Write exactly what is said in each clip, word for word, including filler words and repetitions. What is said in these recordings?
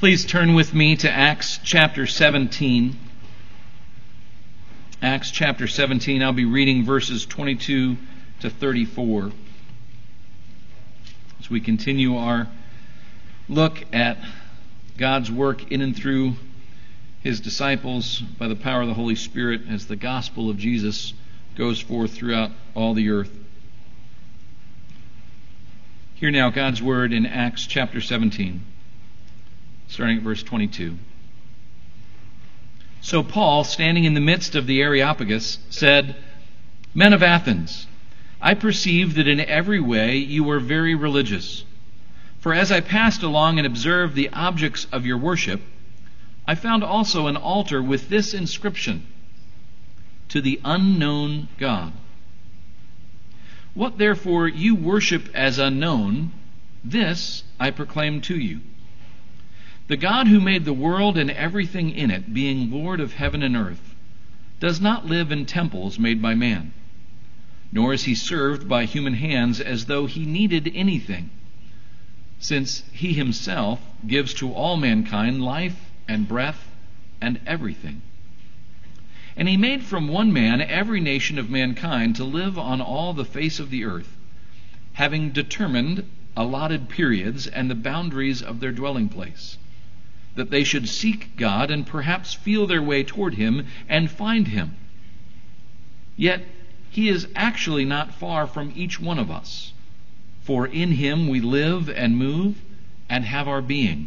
Please turn with me to Acts chapter seventeen. Acts chapter seventeen, I'll be reading verses twenty-two to thirty-four. As we continue our look at God's work in and through His disciples by the power of the Holy Spirit as the gospel of Jesus goes forth throughout all the earth. Hear now God's word in Acts chapter seventeen, starting at verse twenty-two. So Paul, standing in the midst of the Areopagus, said, "Men of Athens, I perceive that in every way you are very religious. For as I passed along and observed the objects of your worship, I found also an altar with this inscription, To the unknown God. What therefore you worship as unknown, this I proclaim to you. The God who made the world and everything in it, being Lord of heaven and earth, does not live in temples made by man, nor is he served by human hands as though he needed anything, since he himself gives to all mankind life and breath and everything. And he made from one man every nation of mankind to live on all the face of the earth, having determined allotted periods and the boundaries of their dwelling place, that they should seek God and perhaps feel their way toward Him and find Him. Yet He is actually not far from each one of us, for in Him we live and move and have our being.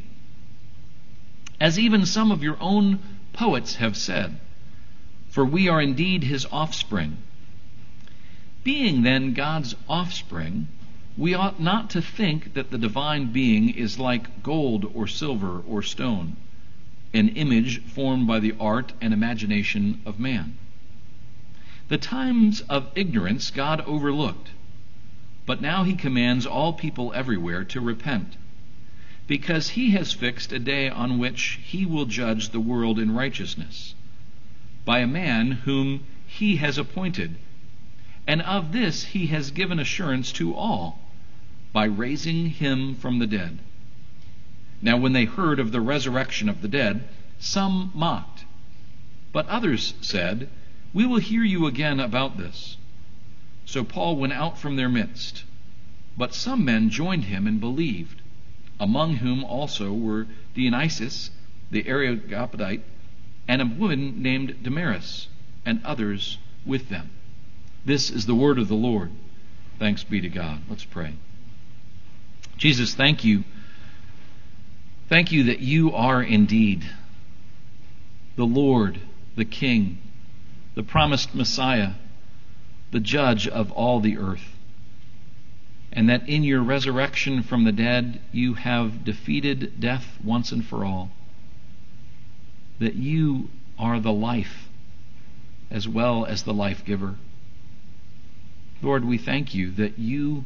As even some of your own poets have said, for we are indeed His offspring. Being then God's offspring, we ought not to think that the divine being is like gold or silver or stone, an image formed by the art and imagination of man. The times of ignorance God overlooked, but now He commands all people everywhere to repent, because He has fixed a day on which He will judge the world in righteousness, by a man whom He has appointed, and of this He has given assurance to all, by raising Him from the dead. Now when they heard of the resurrection of the dead, some mocked, but others said, We will hear you again about this. So Paul went out from their midst, but some men joined him and believed, among whom also were Dionysius the Areopagite, and a woman named Damaris, and others with them. This is the word of the Lord. Thanks be to God. Let's pray. Jesus, thank you. Thank you that you are indeed the Lord, the King, the promised Messiah, the judge of all the earth, and that in your resurrection from the dead you have defeated death once and for all, that you are the life as well as the life giver. Lord, we thank you that you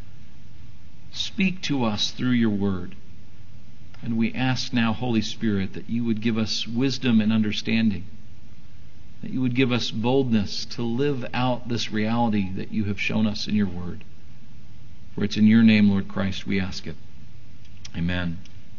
speak to us through your word. And we ask now, Holy Spirit, that you would give us wisdom and understanding, that you would give us boldness to live out this reality that you have shown us in your word. For it's in your name, Lord Christ, we ask it. Amen.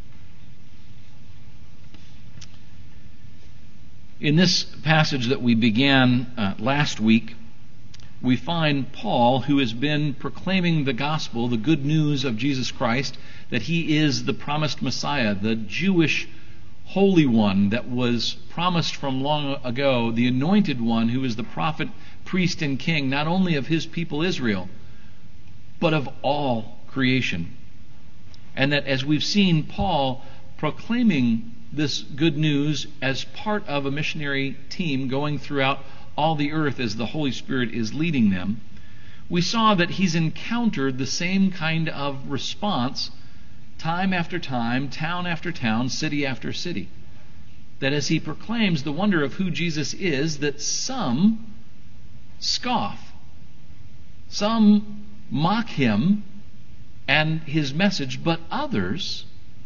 In this passage that we began uh, last week, we find Paul, who has been proclaiming the gospel, the good news of Jesus Christ, that he is the promised Messiah, the Jewish Holy One that was promised from long ago, the anointed one who is the prophet, priest, and king, not only of his people Israel, but of all creation. And that as we've seen Paul proclaiming this good news as part of a missionary team going throughout all the earth as the Holy Spirit is leading them, we saw that he's encountered the same kind of response time after time, town after town, city after city. That as he proclaims the wonder of who Jesus is, that some scoff, some mock him and his message, but others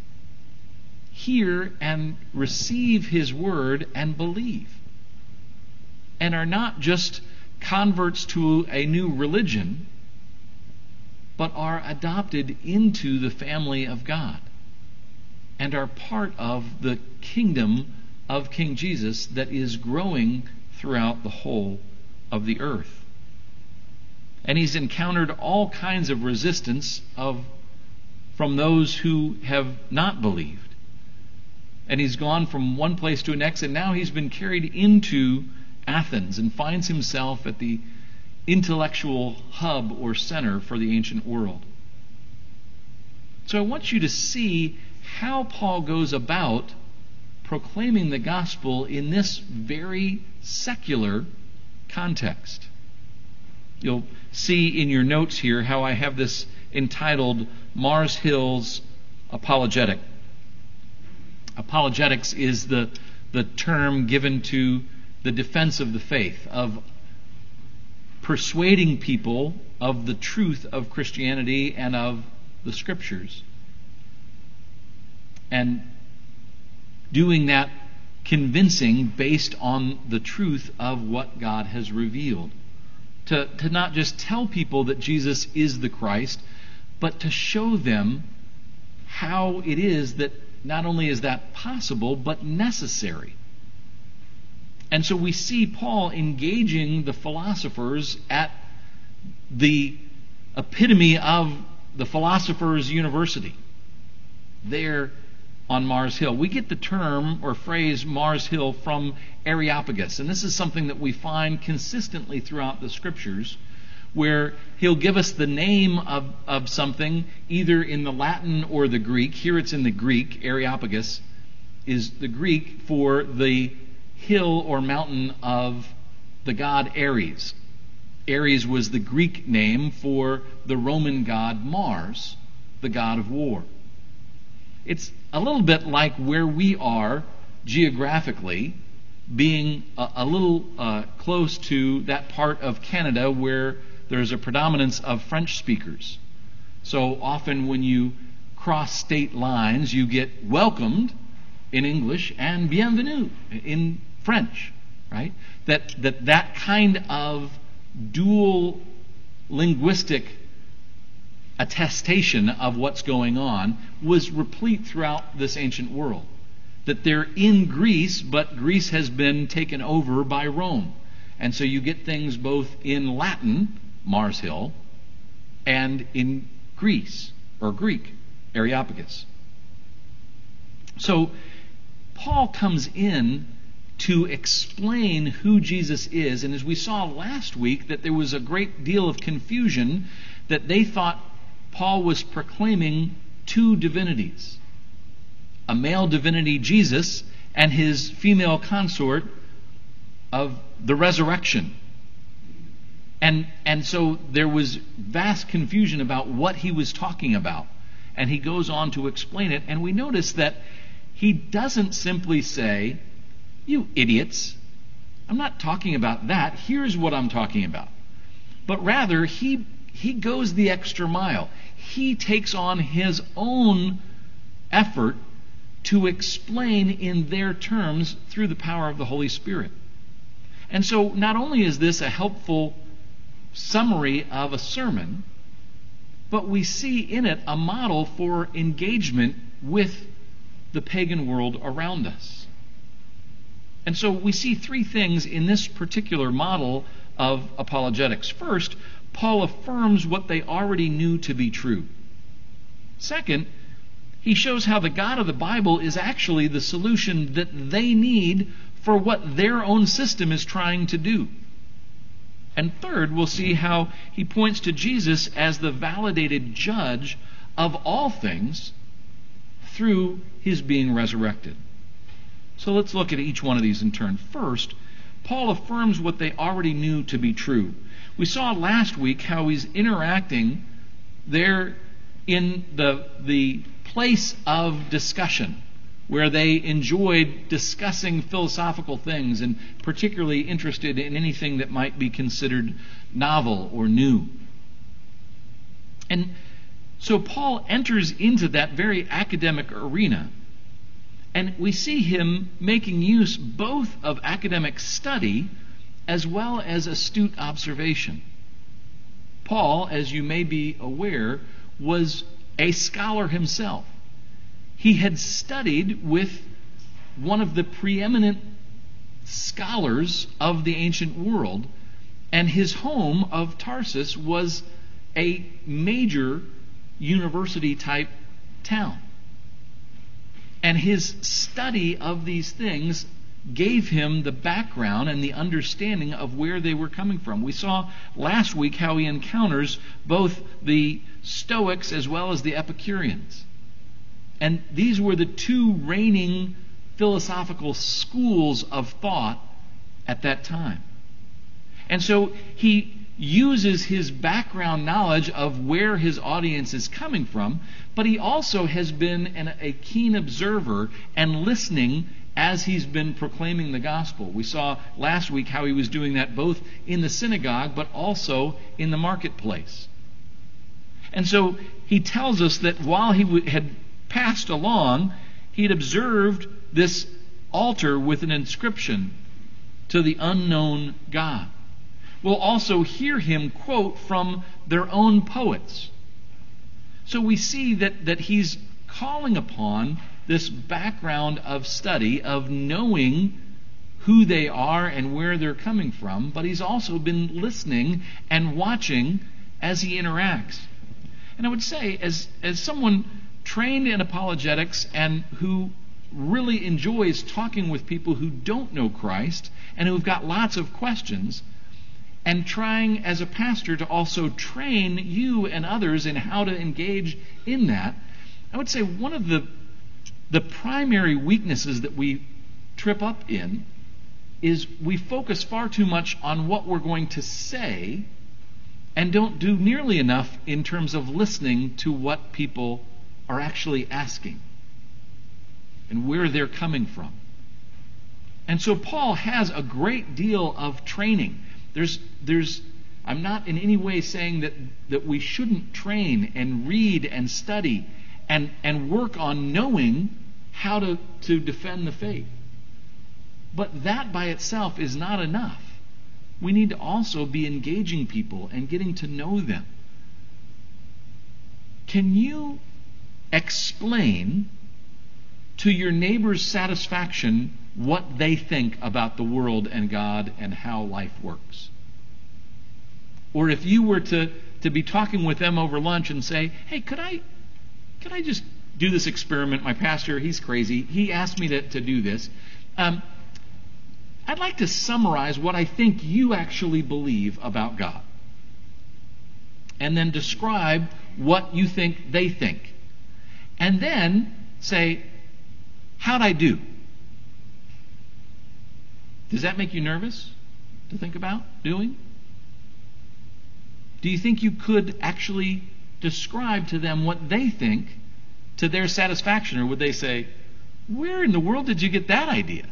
hear and receive his word and believe, and are not just converts to a new religion, but are adopted into the family of God. and are part of the kingdom of King Jesus that is growing throughout the whole of the earth. And he's encountered all kinds of resistance of from those who have not believed. And he's gone from one place to the next, and now he's been carried into Athens and finds himself at the intellectual hub or center for the ancient world. So I want you to see how Paul goes about proclaiming the gospel in this very secular context. You'll see in your notes here how I have this entitled Mars Hill's Apologetic. Apologetics is the, the term given to the defense of the faith, of persuading people of the truth of Christianity and of the Scriptures. And doing that convincing based on the truth of what God has revealed. To, to not just tell people that Jesus is the Christ, but to show them how it is that not only is that possible, but necessary. And so we see Paul engaging the philosophers at the epitome of the philosophers' university there on Mars Hill. We get the term or phrase Mars Hill from Areopagus, and this is something that we find consistently throughout the Scriptures, where he'll give us the name of, of something either in the Latin or the Greek. Here it's in the Greek. Areopagus is the Greek for the hill or mountain of the god Ares. Ares was the Greek name for the Roman god Mars, the god of war. It's a little bit like where we are geographically, being a, a little uh, close to that part of Canada where there's a predominance of French speakers. So often when you cross state lines, you get welcomed in English and bienvenue in French, right? That that that kind of dual linguistic attestation of what's going on was replete throughout this ancient world. That they're in Greece, but Greece has been taken over by Rome. And so you get things both in Latin, Mars Hill, and in Greece, or Greek, Areopagus. So Paul comes in to explain who Jesus is, and as we saw last week, that there was a great deal of confusion that they thought Paul was proclaiming two divinities. A male divinity, Jesus, and his female consort of the resurrection. And, and so there was vast confusion about what he was talking about. And he goes on to explain it, and we notice that he doesn't simply say, "You idiots, I'm not talking about that. Here's what I'm talking about." But rather, he he goes the extra mile. He takes on his own effort to explain in their terms through the power of the Holy Spirit. And so not only is this a helpful summary of a sermon, but we see in it a model for engagement with the pagan world around us. And so we see three things in this particular model of apologetics. First, Paul affirms what they already knew to be true. Second, he shows how the God of the Bible is actually the solution that they need for what their own system is trying to do. And third, we'll see how he points to Jesus as the validated judge of all things through his being resurrected. So let's look at each one of these in turn. First, Paul affirms what they already knew to be true. We saw last week how he's interacting there in the, the place of discussion, where they enjoyed discussing philosophical things and particularly interested in anything that might be considered novel or new. And so Paul enters into that very academic arena, and we see him making use both of academic study as well as astute observation. Paul, as you may be aware, was a scholar himself. he had studied with one of the preeminent scholars of the ancient world, and his home of Tarsus was a major university-type town. And his study of these things gave him the background and the understanding of where they were coming from. We saw last week how he encounters both the Stoics as well as the Epicureans. And these were the two reigning philosophical schools of thought at that time. And so he uses his background knowledge of where his audience is coming from, but he also has been an, a keen observer and listening as he's been proclaiming the gospel. We saw last week how he was doing that both in the synagogue but also in the marketplace. And so he tells us that while he w- had passed along, he had observed this altar with an inscription to the unknown God. We'll also hear him quote from their own poets. So we see that, that he's calling upon this background of study, of knowing who they are and where they're coming from, but he's also been listening and watching as he interacts. And I would say, as, as someone trained in apologetics and who really enjoys talking with people who don't know Christ and who've got lots of questions, and trying as a pastor to also train you and others in how to engage in that, I would say one of the the primary weaknesses that we trip up in is we focus far too much on what we're going to say and don't do nearly enough in terms of listening to what people are actually asking and where they're coming from. And so Paul has a great deal of training. There's, there's, I'm not in any way saying that, that we shouldn't train and read and study and, and work on knowing how to, to defend the faith. But that by itself is not enough. We need to also be engaging people and getting to know them. Can you explain to your neighbor's satisfaction what they think about the world and God and how life works? Or if you were to, to be talking with them over lunch and say, hey, could I could I just do this experiment? My pastor, he's crazy. He asked me to, to do this. Um, I'd like to summarize what I think you actually believe about God. And then describe what you think they think. And then say, how'd I do? Does that make you nervous to think about doing? Do you think you could actually describe to them what they think to their satisfaction? Or would they say, where in the world did you get that idea?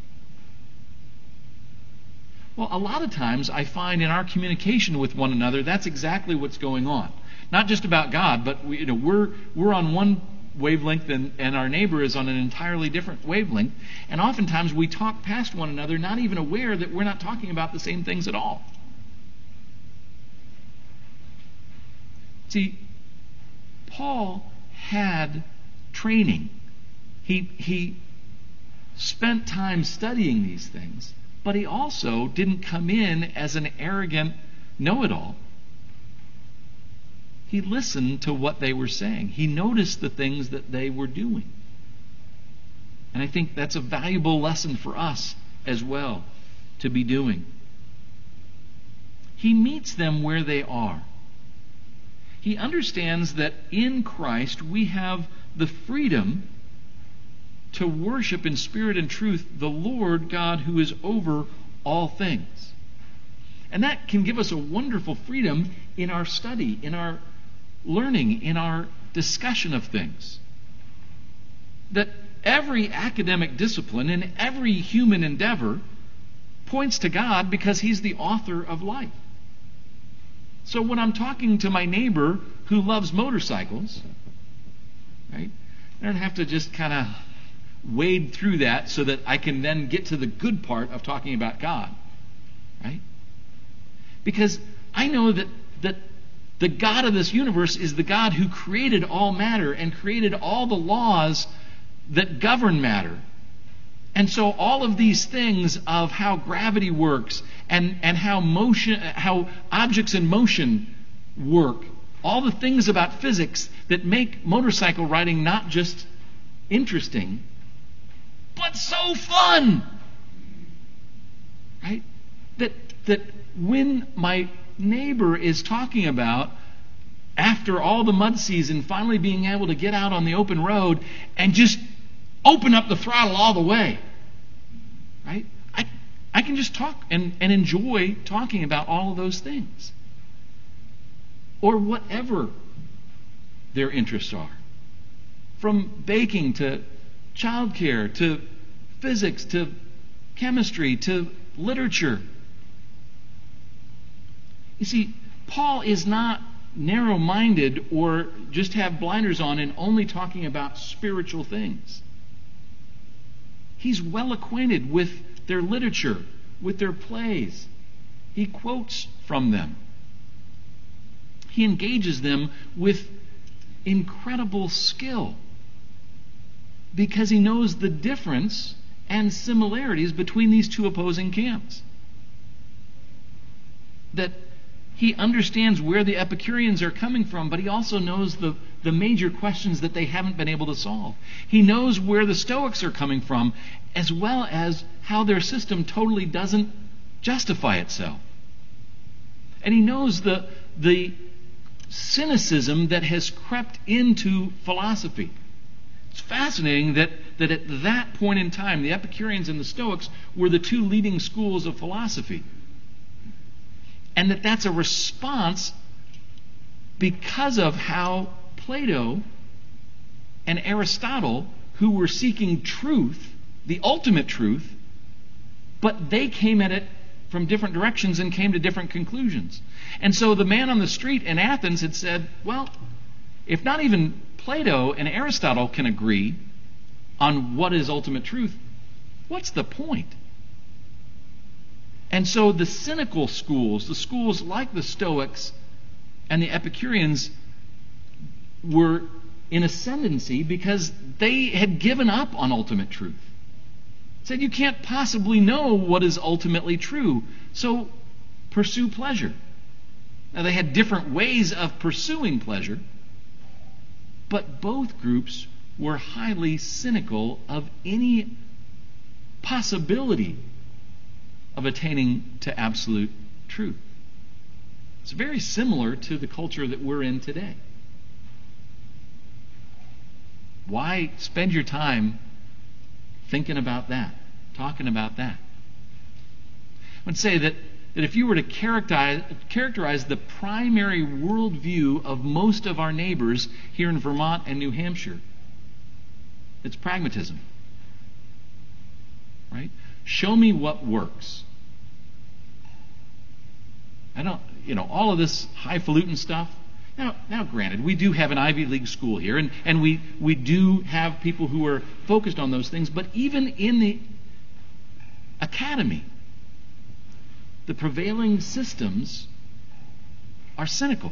Well, a lot of times I find in our communication with one another, that's exactly what's going on. Not just about God, but we, you know, we're we're on one wavelength and, and our neighbor is on an entirely different wavelength. And oftentimes we talk past one another, not even aware that we're not talking about the same things at all. See, Paul had training. He, he spent time studying these things, but he also didn't come in as an arrogant know-it-all. He listened to what they were saying. He noticed the things that they were doing. And I think that's a valuable lesson for us as well to be doing. He meets them where they are. He understands that in Christ we have the freedom to worship in spirit and truth the Lord God who is over all things. And that can give us a wonderful freedom in our study, in our learning, in our discussion of things. That every academic discipline and every human endeavor points to God because He's the author of life. So when I'm talking to my neighbor who loves motorcycles, right, I don't have to just kind of wade through that so that I can then get to the good part of talking about God, right? Because I know that that The God of this universe is the God who created all matter and created all the laws that govern matter. And so all of these things of how gravity works and, and how motion, how objects in motion work, all the things about physics that make motorcycle riding not just interesting, but so fun. Right? That that when my neighbor is talking about, after all the mud season, finally being able to get out on the open road and just open up the throttle all the way, right? I I can just talk and, and enjoy talking about all of those things. Or whatever their interests are. From baking to childcare to physics to chemistry to literature. You see, Paul is not narrow-minded or just have blinders on and only talking about spiritual things. He's well acquainted with their literature, with their plays. He quotes from them. He engages them with incredible skill because he knows the difference and similarities between these two opposing camps. That he understands where the Epicureans are coming from, but he also knows the, the major questions that they haven't been able to solve. He knows where the Stoics are coming from, as well as how their system totally doesn't justify itself. And he knows the, the cynicism that has crept into philosophy. It's fascinating that, that at that point in time, the Epicureans and the Stoics were the two leading schools of philosophy. And that that's a response because of how Plato and Aristotle, who were seeking truth, the ultimate truth, but they came at it from different directions and came to different conclusions. And so the man on the street in Athens had said, well, if not even Plato and Aristotle can agree on what is ultimate truth, what's the point? And so the cynical schools, the schools like the Stoics and the Epicureans, were in ascendancy because they had given up on ultimate truth. Said you can't possibly know what is ultimately true, so pursue pleasure. Now they had different ways of pursuing pleasure, but both groups were highly cynical of any possibility of attaining to absolute truth. It's very similar to the culture that we're in today. Why spend your time thinking about that, talking about that? I would say that, that if you were to characterize, characterize the primary worldview of most of our neighbors here in Vermont and New Hampshire, it's pragmatism. Right? Show me what works. I don't, you know, all of this highfalutin stuff. Now, now, granted, we do have an Ivy League school here, and, and we, we do have people who are focused on those things, but even in the academy, the prevailing systems are cynical.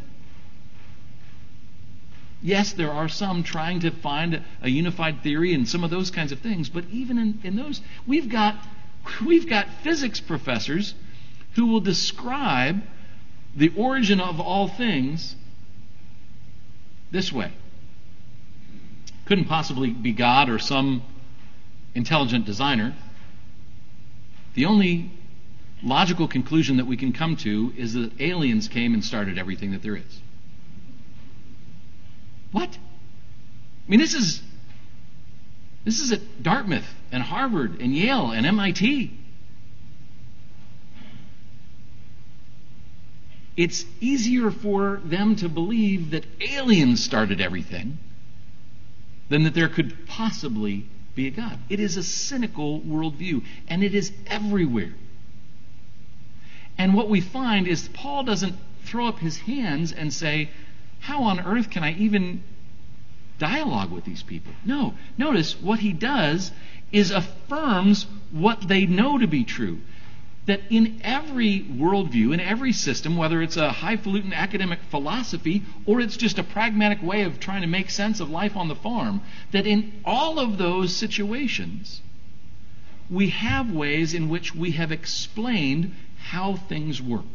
Yes, there are some trying to find a unified theory and some of those kinds of things, but even in, in those, we've got we've got physics professors who will describe the origin of all things this way. Couldn't possibly be God or some intelligent designer. The only logical conclusion that we can come to is that aliens came and started everything that there is. What? I mean, this is this is at Dartmouth and Harvard and Yale and M I T. It's easier for them to believe that aliens started everything than that there could possibly be a God. It is a cynical worldview, and it is everywhere. And what we find is Paul doesn't throw up his hands and say, how on earth can I even dialogue with these people? No. Notice what he does is affirms what they know to be true. that in every worldview, in every system, whether it's a highfalutin academic philosophy or it's just a pragmatic way of trying to make sense of life on the farm, that in all of those situations, we have ways in which we have explained how things work,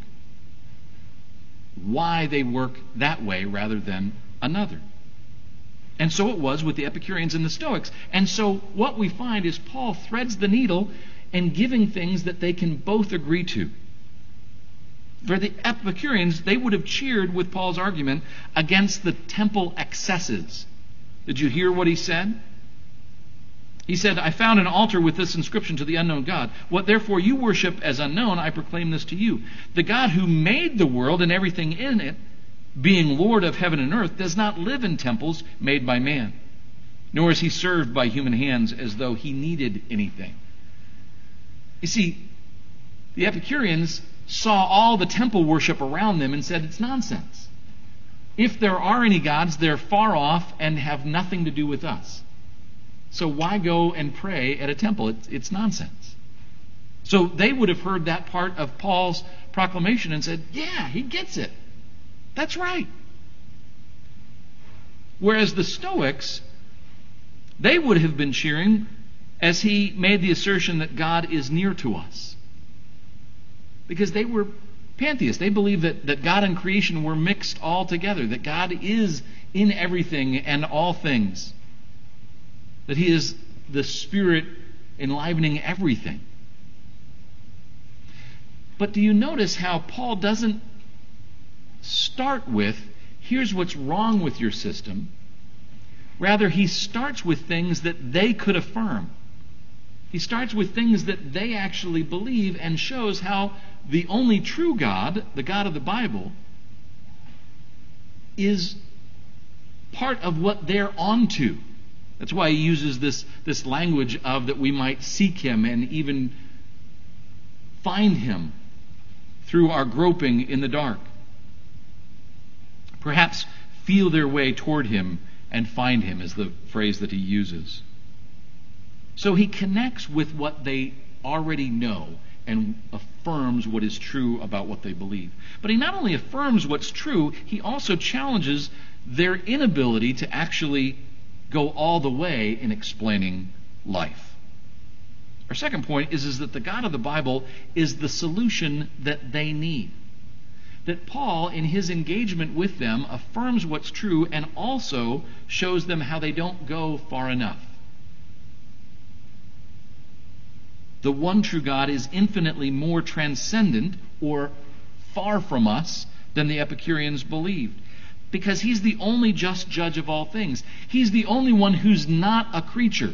why they work that way rather than another. And so it was with the Epicureans and the Stoics. And so what we find is Paul threads the needle and giving things that they can both agree to. For the Epicureans, they would have cheered with Paul's argument against the temple excesses. Did you hear what he said? He said, I found an altar with this inscription to the unknown God. What therefore you worship as unknown, I proclaim this to you. The God who made the world and everything in it, being Lord of heaven and earth, does not live in temples made by man, nor is he served by human hands as though he needed anything. You see, the Epicureans saw all the temple worship around them and said, it's nonsense. If there are any gods, they're far off and have nothing to do with us. So why go and pray at a temple? It's, it's nonsense. So they would have heard that part of Paul's proclamation and said, yeah, he gets it. That's right. Whereas the Stoics, they would have been cheering as he made the assertion that God is near to us. Because they were pantheists. They believed that, that God and creation were mixed all together, that God is in everything and all things, that he is the Spirit enlivening everything. But do you notice how Paul doesn't start with, here's what's wrong with your system? Rather, he starts with things that they could affirm. He starts with things that they actually believe and shows how the only true God, the God of the Bible, is part of what they're onto. That's why he uses this, this language of that we might seek him and even find him through our groping in the dark. Perhaps feel their way toward him and find him is the phrase that he uses. So he connects with what they already know and affirms what is true about what they believe. But he not only affirms what's true, he also challenges their inability to actually go all the way in explaining life. Our second point is, is that the God of the Bible is the solution that they need. That Paul, in his engagement with them, affirms what's true and also shows them how they don't go far enough. The one true God is infinitely more transcendent or far from us than the Epicureans believed, because he's the only just judge of all things. He's the only one who's not a creature,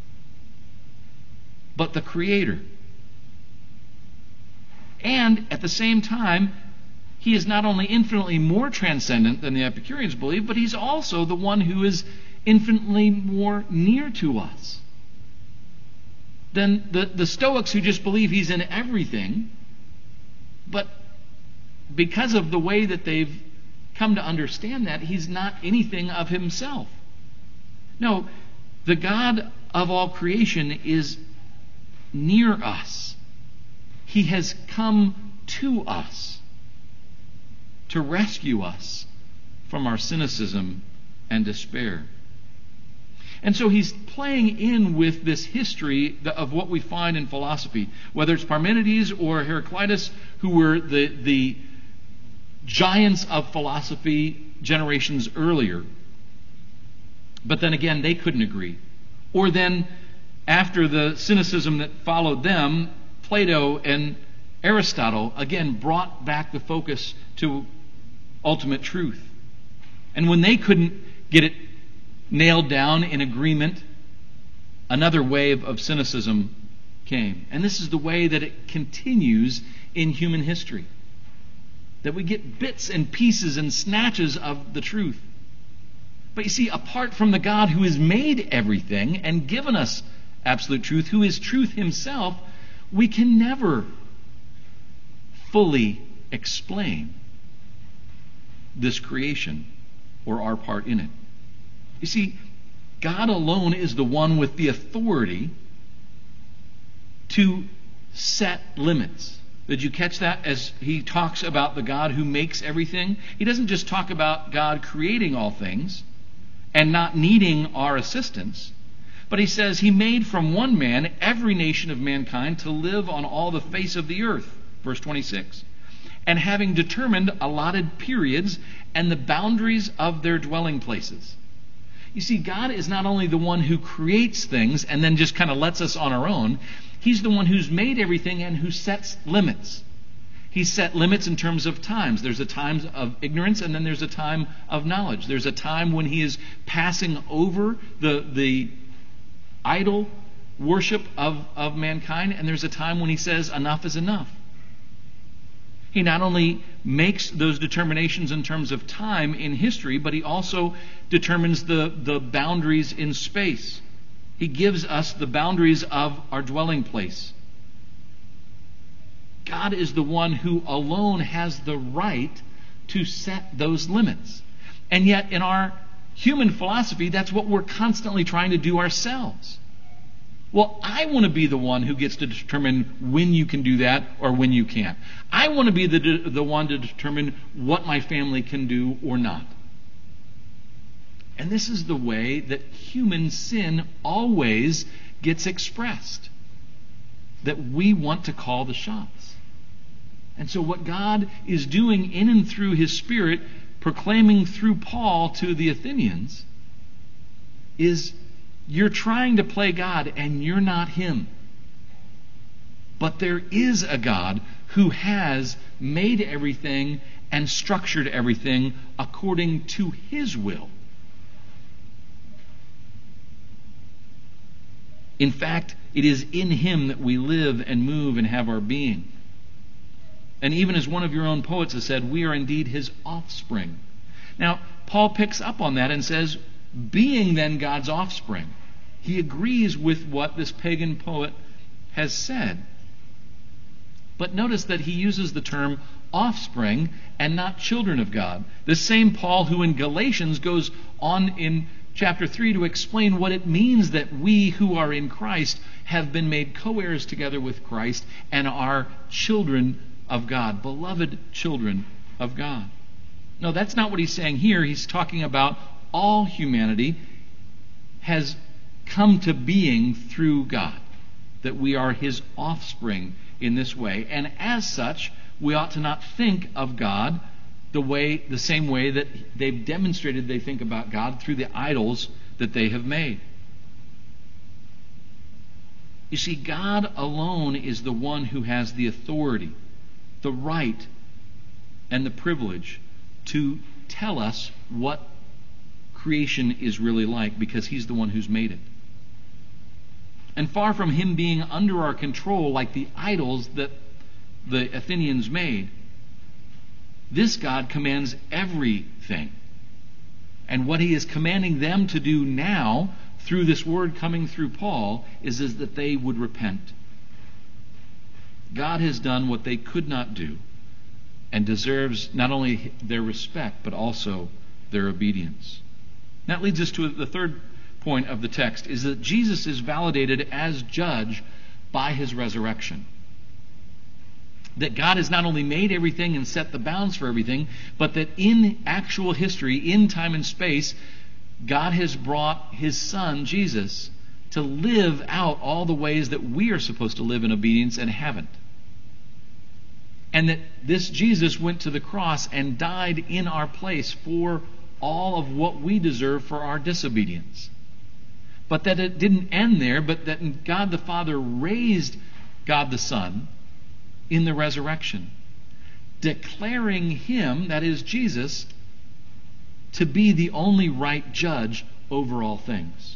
but the creator. And at the same time, he is not only infinitely more transcendent than the Epicureans believe, but he's also the one who is infinitely more near to us than the, the Stoics, who just believe he's in everything. But because of the way that they've come to understand that, he's not anything of himself. No, the God of all creation is near us. He has come to us to rescue us from our cynicism and despair. And so he's playing in with this history of what we find in philosophy, whether it's Parmenides or Heraclitus, who were the, the giants of philosophy generations earlier. But then again, they couldn't agree. Or then, after the cynicism that followed them, Plato and Aristotle again brought back the focus to ultimate truth. And when they couldn't get it nailed down in agreement, another wave of cynicism came. And this is the way that it continues in human history. That we get bits and pieces and snatches of the truth. But you see, apart from the God who has made everything and given us absolute truth, who is truth himself, we can never fully explain this creation or our part in it. You see, God alone is the one with the authority to set limits. Did you catch that as he talks about the God who makes everything? He doesn't just talk about God creating all things and not needing our assistance, but he says he made from one man every nation of mankind to live on all the face of the earth. Verse twenty-six. And having determined allotted periods and the boundaries of their dwelling places. You see, God is not only the one who creates things and then just kind of lets us on our own. He's the one who's made everything and who sets limits. He set limits in terms of times. There's a time of ignorance and then there's a time of knowledge. There's a time when he is passing over the, the idol worship of, of mankind, and there's a time when he says enough is enough. He not only makes those determinations in terms of time in history, but he also determines the, the boundaries in space. He gives us the boundaries of our dwelling place. God is the one who alone has the right to set those limits. And yet in our human philosophy, that's what we're constantly trying to do ourselves. Well, I want to be the one who gets to determine when you can do that or when you can't. I want to be the, the one to determine what my family can do or not. And this is the way that human sin always gets expressed. That we want to call the shots. And so what God is doing in and through His Spirit, proclaiming through Paul to the Athenians, is you're trying to play God and you're not Him. But there is a God who has made everything and structured everything according to His will. In fact, it is in Him that we live and move and have our being. And even as one of your own poets has said, we are indeed His offspring. Now, Paul picks up on that and says, being then God's offspring, he agrees with what this pagan poet has said. But notice that he uses the term offspring and not children of God. The same Paul who in Galatians goes on in chapter three to explain what it means that we who are in Christ have been made co-heirs together with Christ and are children of God, beloved children of God. No, that's not what he's saying here. He's talking about all humanity has come to being through God, that we are His offspring in this way. And as such, we ought to not think of God the way, the same way that they've demonstrated they think about God through the idols that they have made. You see, God alone is the one who has the authority, the right, and the privilege to tell us what creation is really like, because He's the one who's made it. And far from Him being under our control like the idols that the Athenians made, this God commands everything. And what He is commanding them to do now, through this word coming through Paul, is, is that they would repent. God has done what they could not do and deserves not only their respect, but also their obedience. That leads us to the third point of the text, is that Jesus is validated as judge by His resurrection. That God has not only made everything and set the bounds for everything, but that in actual history, in time and space, God has brought His Son, Jesus, to live out all the ways that we are supposed to live in obedience and haven't. And that this Jesus went to the cross and died in our place for all of what we deserve for our disobedience. But that it didn't end there, but that God the Father raised God the Son in the resurrection, declaring Him, that is Jesus, to be the only right judge over all things.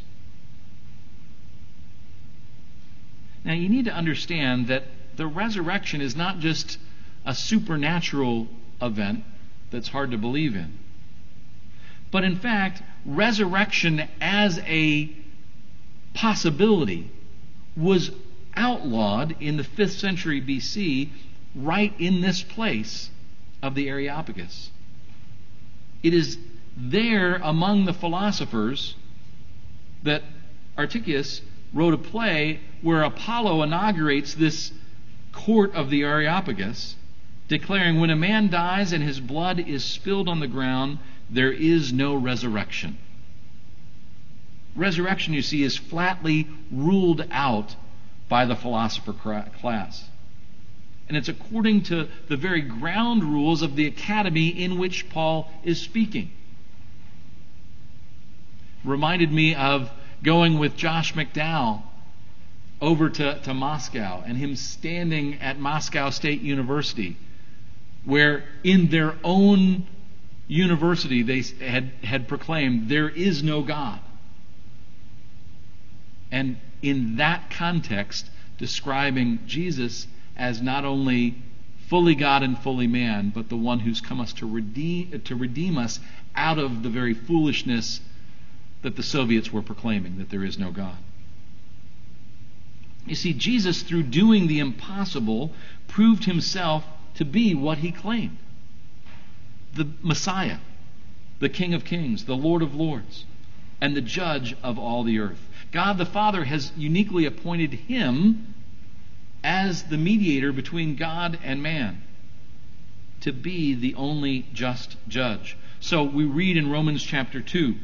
Now you need to understand that the resurrection is not just a supernatural event that's hard to believe in. But in fact, resurrection as a possibility was outlawed in the fifth century B C right in this place of the Areopagus. It is there among the philosophers that Articius wrote a play where Apollo inaugurates this court of the Areopagus, declaring, when a man dies and his blood is spilled on the ground, there is no resurrection. Resurrection, you see, is flatly ruled out by the philosopher class. And it's according to the very ground rules of the academy in which Paul is speaking. Reminded me of going with Josh McDowell over to, to Moscow and him standing at Moscow State University, where in their own university they had, had proclaimed there is no God. And in that context, describing Jesus as not only fully God and fully man, but the one who's come us to redeem, to redeem us out of the very foolishness that the Soviets were proclaiming, that there is no God. You see, Jesus, through doing the impossible, proved himself to be what he claimed. The Messiah, the King of Kings, the Lord of Lords, and the Judge of all the earth. God the Father has uniquely appointed him as the mediator between God and man, to be the only just judge. So we read in Romans chapter two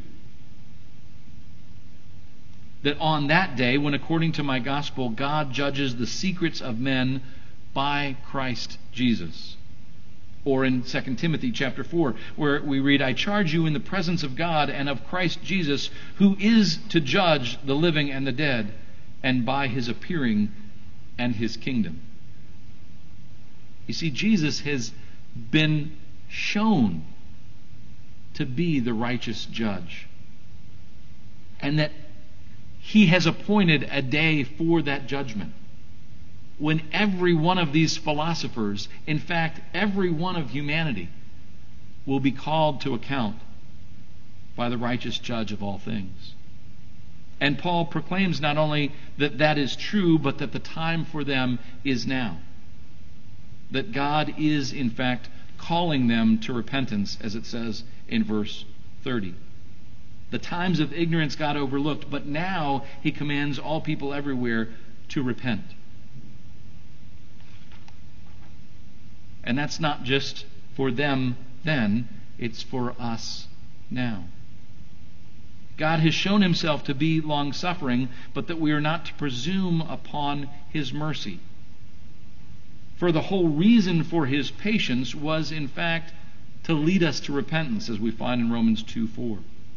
that on that day, when according to my gospel, God judges the secrets of men by Christ Jesus. Or in Second Timothy chapter four, where we read, I charge you in the presence of God and of Christ Jesus, who is to judge the living and the dead, and by his appearing and his kingdom. You see, Jesus has been shown to be the righteous judge, and that he has appointed a day for that judgment, when every one of these philosophers, in fact, every one of humanity, will be called to account by the righteous judge of all things. And Paul proclaims not only that that is true, but that the time for them is now. That God is, in fact, calling them to repentance, as it says in verse thirty. The times of ignorance God overlooked, but now he commands all people everywhere to repent. And that's not just for them then, it's for us now. God has shown himself to be long-suffering, but that we are not to presume upon his mercy. For the whole reason for his patience was, in fact, to lead us to repentance, as we find in Romans two four.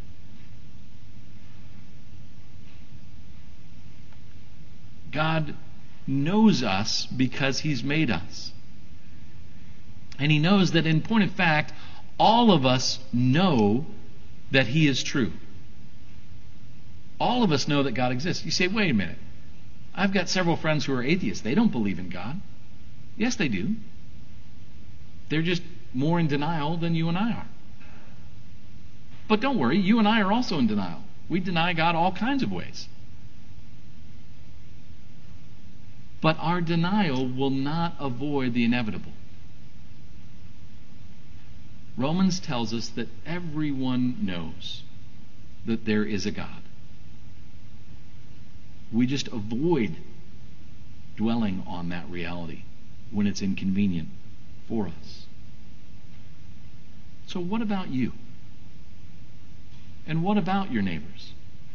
God knows us because he's made us. And he knows that, in point of fact, all of us know that he is true. All of us know that God exists. You say, wait a minute. I've got several friends who are atheists. They don't believe in God. Yes, they do. They're just more in denial than you and I are. But don't worry, you and I are also in denial. We deny God all kinds of ways. But our denial will not avoid the inevitable. Romans tells us that everyone knows that there is a God. We just avoid dwelling on that reality when it's inconvenient for us. So what about you? And what about your neighbors?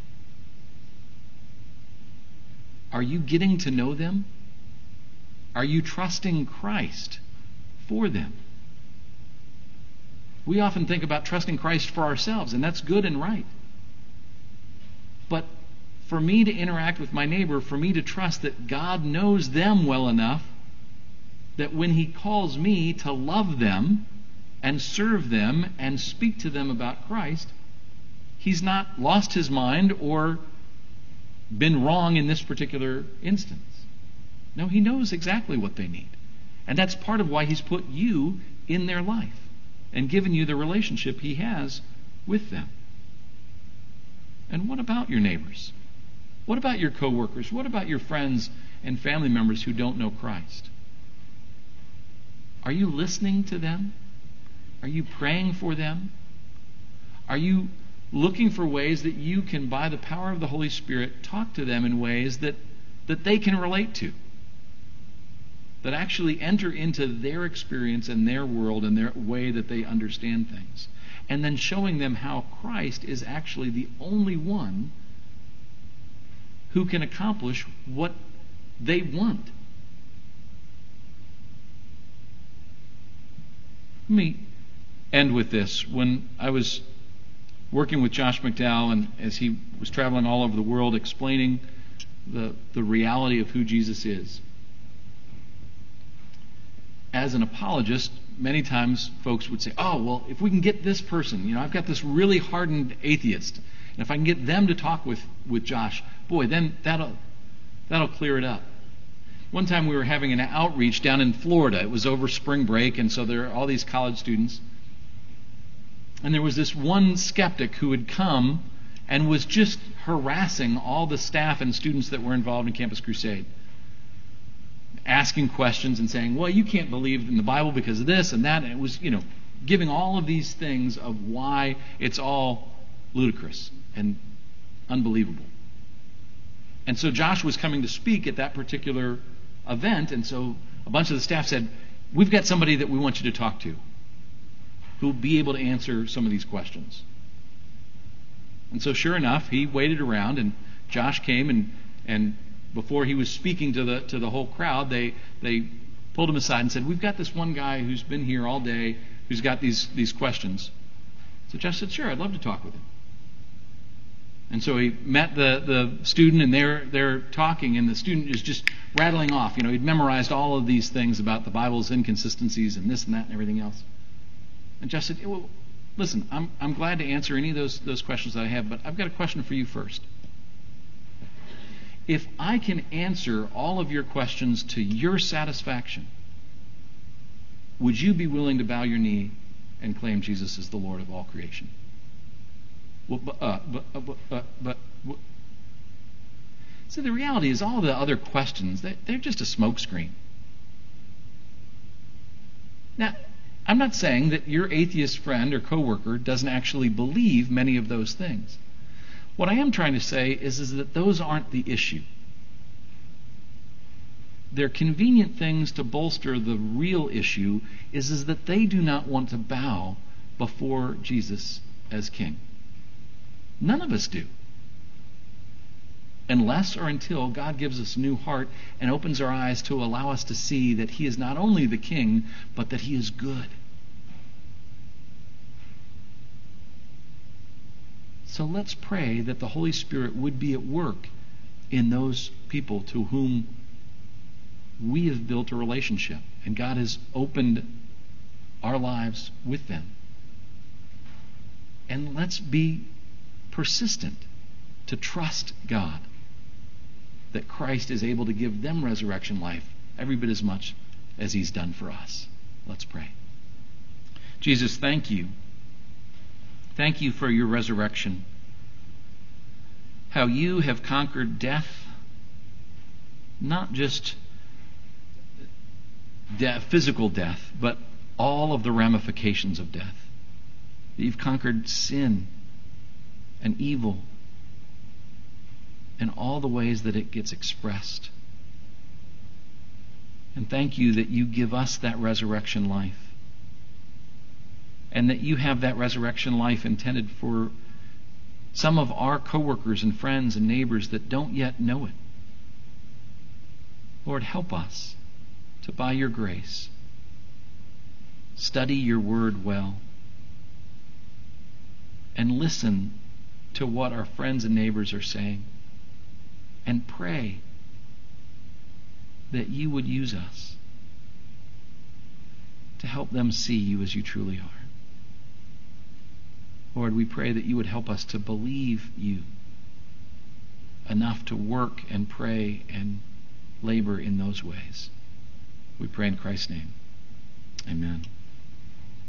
Are you getting to know them? Are you trusting Christ for them? We often think about trusting Christ for ourselves, and that's good and right. But for me to interact with my neighbor, for me to trust that God knows them well enough that when he calls me to love them and serve them and speak to them about Christ, he's not lost his mind or been wrong in this particular instance. No, he knows exactly what they need. And that's part of why he's put you in their life and given you the relationship he has with them. And what about your neighbors? What about your coworkers? What about your friends and family members who don't know Christ? Are you listening to them? Are you praying for them? Are you looking for ways that you can, by the power of the Holy Spirit, talk to them in ways that, that they can relate to? that actually enter into their experience and their world and their way that they understand things. And then showing them how Christ is actually the only one who can accomplish what they want. Let me end with this. When I was working with Josh McDowell, and as he was traveling all over the world explaining the, the reality of who Jesus is, as an apologist, many times folks would say, oh, well, if we can get this person, you know, I've got this really hardened atheist, and if I can get them to talk with, with Josh, boy, then that'll that'll clear it up. One time we were having an outreach down in Florida. It was over spring break, and so there are all these college students. And there was this one skeptic who had come and was just harassing all the staff and students that were involved in Campus Crusade, asking questions and saying, well, you can't believe in the Bible because of this and that. And it was, you know, giving all of these things of why it's all ludicrous and unbelievable. And so Josh was coming to speak at that particular event, and so a bunch of the staff said, we've got somebody that we want you to talk to who will be able to answer some of these questions. And so sure enough, he waited around, and Josh came, and and before he was speaking to the to the whole crowd, they they pulled him aside and said, we've got this one guy who's been here all day who's got these these questions. So Josh said, sure, I'd love to talk with him. And so he met the, the student, and they're they're talking, and the student is just rattling off. You know, he'd memorized all of these things about the Bible's inconsistencies and this and that and everything else. And Josh said, well, listen, I'm I'm glad to answer any of those those questions that I have, but I've got a question for you first. If I can answer all of your questions to your satisfaction, would you be willing to bow your knee and claim Jesus as the Lord of all creation? Well, but, uh, but, uh, but, uh, but, but. So the reality is all the other questions, they, they're just a smokescreen. Now, I'm not saying that your atheist friend or coworker doesn't actually believe many of those things. What I am trying to say is, is that those aren't the issue. They're convenient things to bolster the real issue, is, is that they do not want to bow before Jesus as King. None of us do. Unless or until God gives us a new heart and opens our eyes to allow us to see that He is not only the King, but that He is good. So let's pray that the Holy Spirit would be at work in those people to whom we have built a relationship, and God has opened our lives with them. And let's be persistent to trust God that Christ is able to give them resurrection life every bit as much as He's done for us. Let's pray. Jesus, thank you. Thank you for your resurrection. How you have conquered death, not just death, physical death, but all of the ramifications of death. That you've conquered sin and evil in all the ways that it gets expressed. And thank you that you give us that resurrection life. And that you have that resurrection life intended for some of our coworkers and friends and neighbors that don't yet know it. Lord, help us to, by your grace, study your word well and listen to what our friends and neighbors are saying, and pray that you would use us to help them see you as you truly are. Lord, we pray that you would help us to believe you enough to work and pray and labor in those ways. We pray in Christ's name. Amen.